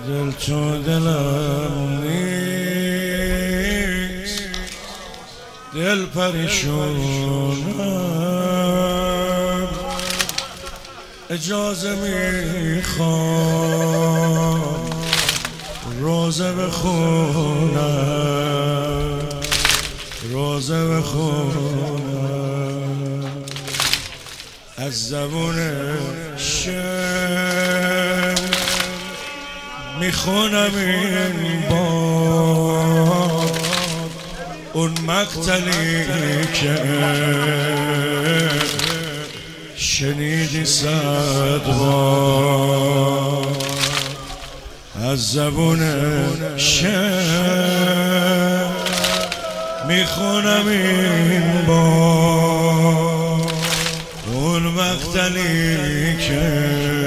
دل تو دلم نیست، دل پریشونم، اجازه میخوام روزه بخونم، روزه بخونم از زبون شعر، میخونم این بار اون مقتلی که شنیدی 100 بار. از زبون شعر میخونم این بار اون مقتلی که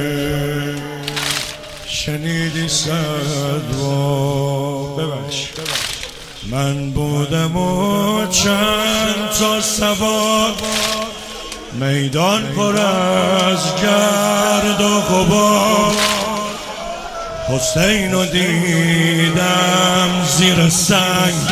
شنیدی 100 بار. ببخش من بودم و چند تا سوار، میدان پر از گرد و غبار، حسین رو دیدم زیر سنگ،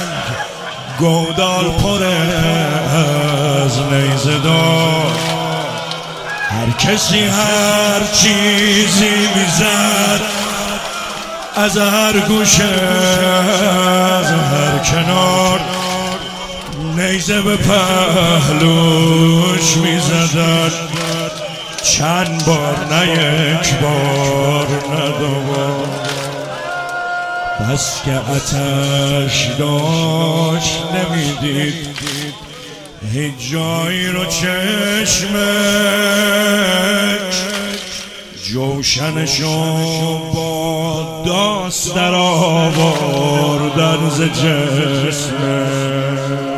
گودال پر از نیزه دار، هر کسی هر چیزی میزد از هر گوشه از هر کنار، نیزه به پهلوش میزدن چند بار، نه یک بار نه دو بار. بس که آتش داشت نمیدید هیچ جایی رو چشمش، جوشنشو با داست در آوردن ز جسمش،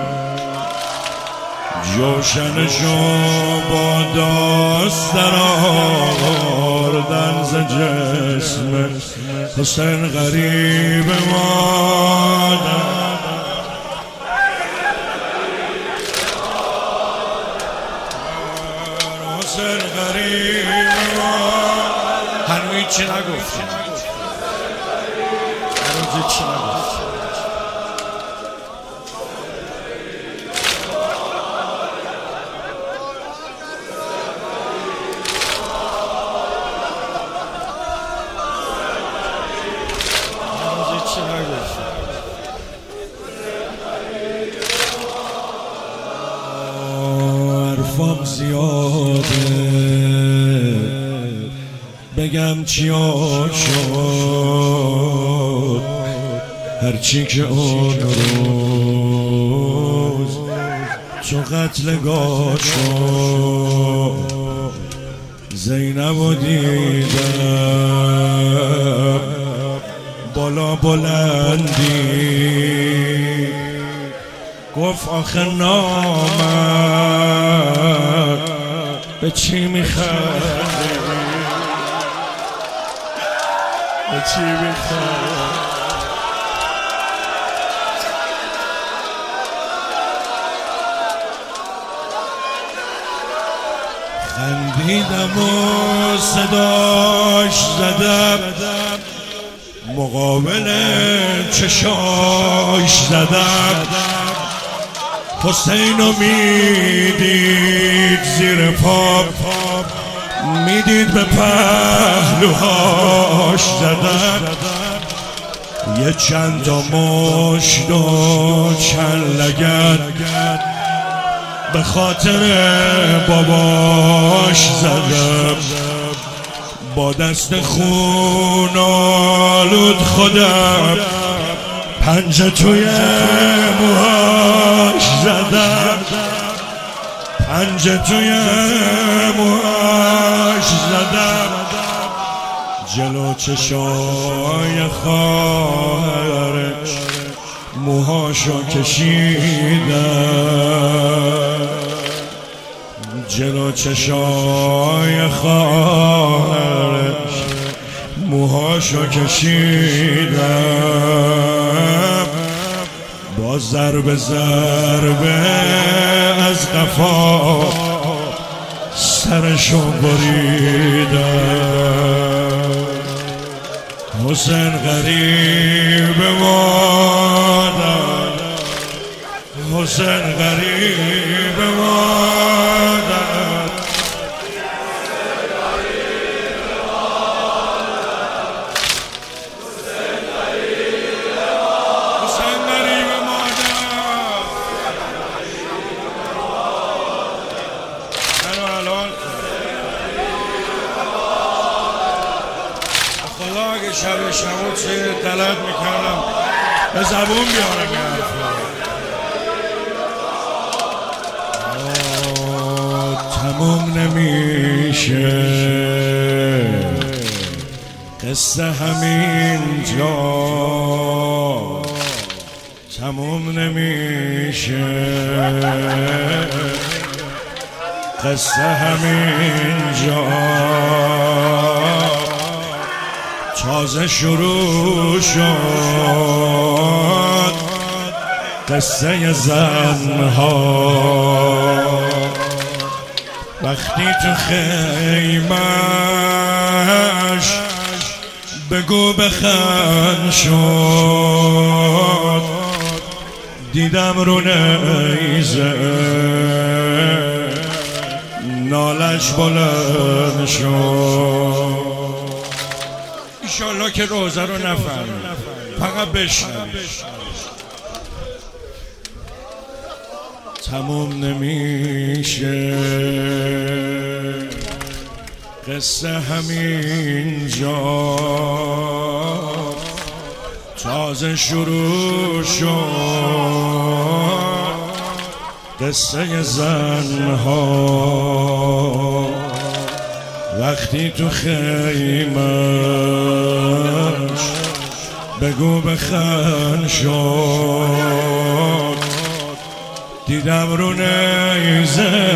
جوشنشو با داست در آوردن ز جسمش. حسین غریب مادر، حسین غریب مادر، هنوز چی نگفتیم، هنوز چی نگفتیم. حرفم زیاده بگم چیا شد، هرچی که اون روز تو قتلگاه شد، زینب رو دیدم بالا بلندی، گفت آخه نامد به چی میخندی، به چی میخندی. خندیدم و صداش زدم، مقابل چشاش زدم، حسین رو میدید زیر پا، میدید به پهلوهاش زدم، یه چند تا مشت و چند لگد به خاطر باباش زدم، با دست خون آلود خودم پنجه توی موهاش زدم، پنجه توی موهاش زدم، جلو چشای خواهرش موهاشو کشیدم، جلو چشای خواهرش موهاشو کشیدم، با ضربه از قفا سرشو بریدم. حسین غریب مادر، حسین غریب مادر، حسین غریب مادر. خدا اگه شب شما چه غلط میکردم به زبون بیارم یه حرفا. تموم نمیشه قصه همینجا، تموم نمیشه قصه همینجا، تازه شروع شد قصه زنها. وقتی تو خیمش بگو بخند شد، دیدم رو نیزه نالش بلند شد. ایشالله که روزه رو نفهمید، فقط بشنوید. تموم نمیشه قصه همینجا، تازه شروع شد قصه زنها. وقتی تو خیمش بگو بخند شد، دیدم رو نیزه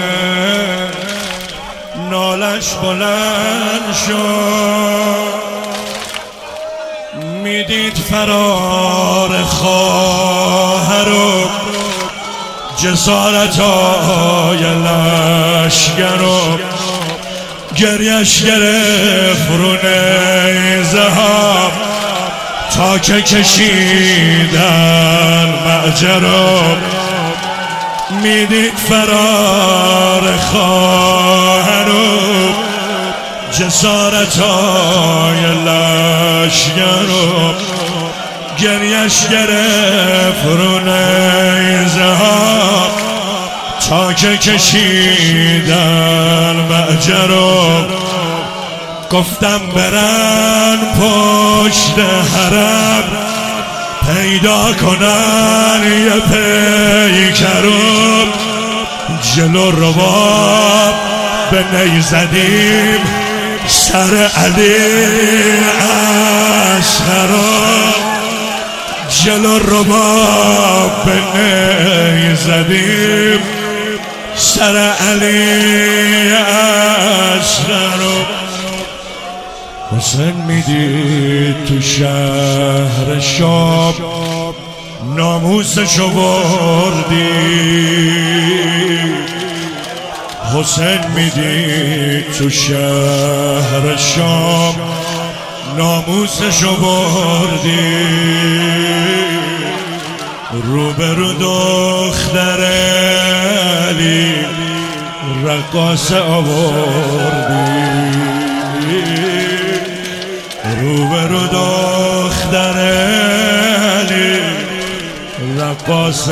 نالش بلند شد. میدید فرار خواهر و جسارتای لشگر و گریش گرفت رو نیزه ها، تا که کشیدن معجرا. میدید فرار خواهر و جسارتای لشگر و گریش گرفت رو نیزه ها، تا که کشیدن معجرا. گفتم برن پشت حرم پیدا کنن یه پیکرم، جلو رباب به نی زدیم سر علی اصغرا. جلو رباب به نی زدیم سر علی اصغرا. حسین میدید تو شهر شام ناموسشو بردی، حسین میدید تو شهر شام ناموسشو بردی. روبرو دختر علی رقاصه آوردی، روبرو دختر علی رقاصه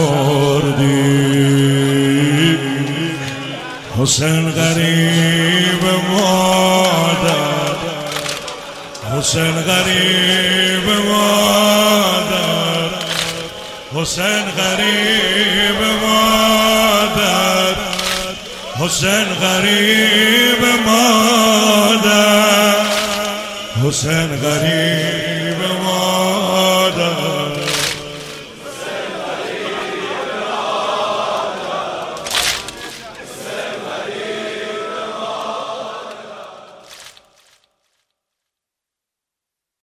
آوردی. حسین غریب مادر، حسین غریب مادر، حسین غریب مادر، حسین غریب مادر، حسین غریب